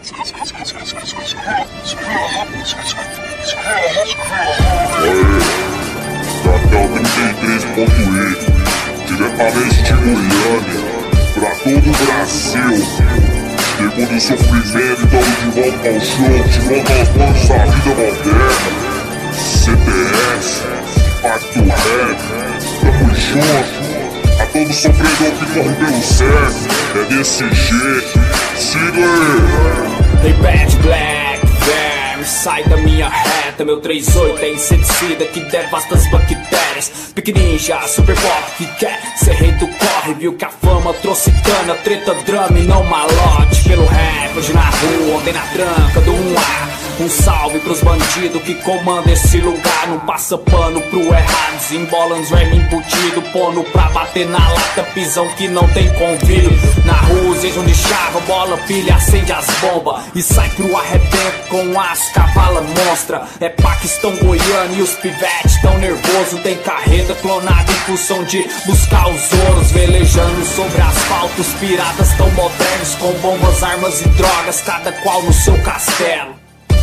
Cartel 33.E, diretamente de Goiânia, pra todo o Brasil. Depois do sofrimento, estamos de volta ao show, de volta aos planos da vida moderna. CBS, Pacto Rap, tamo junto. A todo sofredor que corre pelo certo, é desse jeito, siga aí. They bad black, damn, sai da minha reta. Meu 38 é inseticida que devasta as bactérias. Pique ninja, super pop que quer ser rei do corre. Viu que a fama trouxe cana, treta, drama e não malote. Pelo rap, hoje na rua, ontem na tranca do 1A. Um salve pros bandidos que comandam esse lugar. Não passa pano pro errado, desembola uns vermes embutido, pondo pra bater na lata, pisão que não tem convívio. Na rua, os de chava, bola, pilha, acende as bombas e sai pro arrebento com aço, cavala monstra. É Paquistão goiano e os pivetes tão nervoso. Tem carreta clonada em função de buscar os ouros. Velejando sobre asfalto, os piratas tão modernos, com bombas, armas e drogas, cada qual no seu castelo.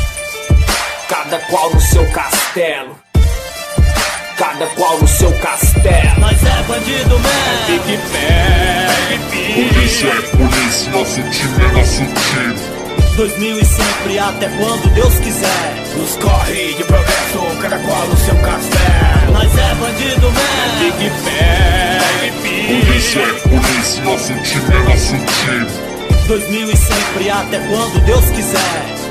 Cada qual no seu castelo. Cada qual no seu castelo. Nós é bandido mesmo. Fique pé. Polícia é polícia, nosso time é nosso time. 2000 e sempre, até quando Deus quiser. Nos corre de progresso, cada qual no seu castelo. Nós é bandido mesmo. Fique pé. Polícia é polícia, nosso time é nosso time. 2000 e sempre, até quando Deus quiser.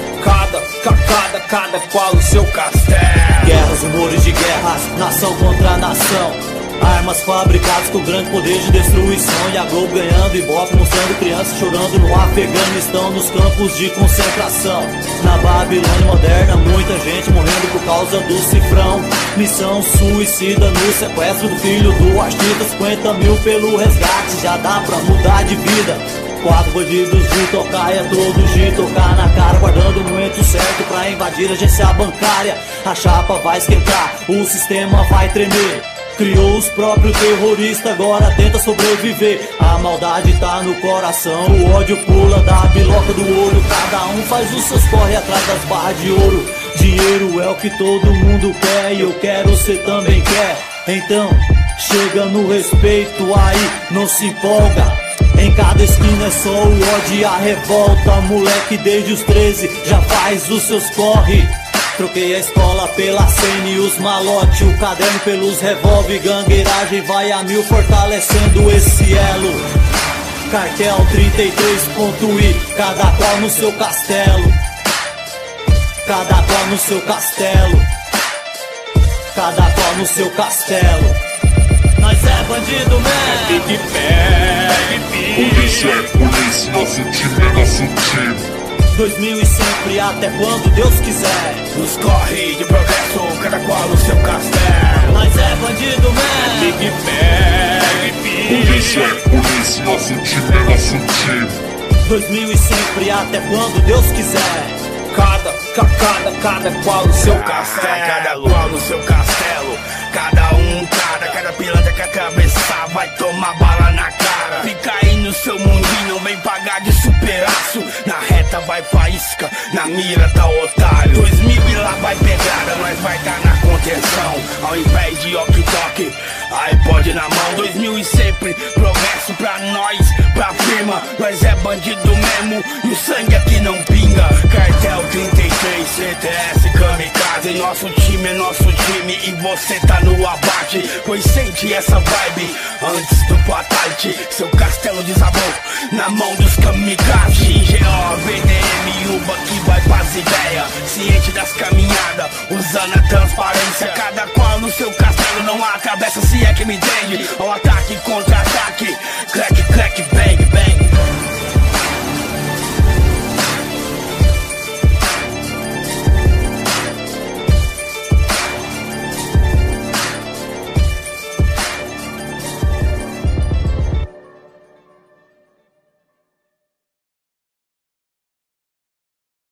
Cada qual no seu castelo. Guerras, rumores de guerras, nação contra nação. Armas fabricadas com grande poder de destruição. E a Globo ganhando ibope, mostrando crianças chorando no Afeganistão, nos campos de concentração. Na Babilônia moderna, muita gente morrendo por causa do cifrão. Missão suicida no sequestro do filho do artista. 50 mil pelo resgate, já dá pra mudar de vida. 4 bandidos de tocar, é todos de tocar na cara, guardando o momento certo pra invadir a agência bancária. A chapa vai esquentar, o sistema vai tremer. Criou os próprios terroristas, agora tenta sobreviver. A maldade tá no coração, o ódio pula da biloca do ouro. Cada um faz os seus corre atrás das barras de ouro. Dinheiro é o que todo mundo quer e eu quero, cê também quer. Então, chega no respeito aí, não se empolga. Em cada esquina é só o ódio e a revolta. Moleque desde os 13 já faz os seus corre. Troquei a escola pela cena e os malote, o caderno pelos revólver, gangueiragem vai a mil fortalecendo esse elo. Cartel 33.I, cada qual no seu castelo. Cada qual no seu castelo. Cada qual no seu castelo. Nós é bandido mesmo. Fique pé. Polícia é polícia, nosso time é nosso time. 2000 e sempre, até quando Deus quiser. Nos corre de progresso, cada qual no seu castelo. Nós é bandido mesmo. Fique pé. Polícia é polícia, nosso time é nosso time. 2000 e sempre, até quando Deus quiser. Cada qual no seu castelo. Cada qual no seu castelo. Cada pilantra que a cabeça vai tomar bala na cara. Fica aí no seu mundinho, vem pagar de superaço. Na reta vai faísca, na mira tá otário. 2000 e lá vai pedrada, nós vai tá na contenção. Ao invés de ok-tok, iPod na mão. 2000 e sempre, progresso pra nós, pra firma. Nós é bandido mesmo e o sangue aqui não pinga. Cartel 33, CTS, kamikaze. Nosso time é nosso time e você tá no abate. Pois sente essa vibe antes do fatality. Seu castelo desabou na mão dos kamikaze. GO, VDM, Uba que vai pras ideias. Ciente das caminhadas, usando a transparência. Cada qual no seu castelo, não atravessa se é que me entende. Ou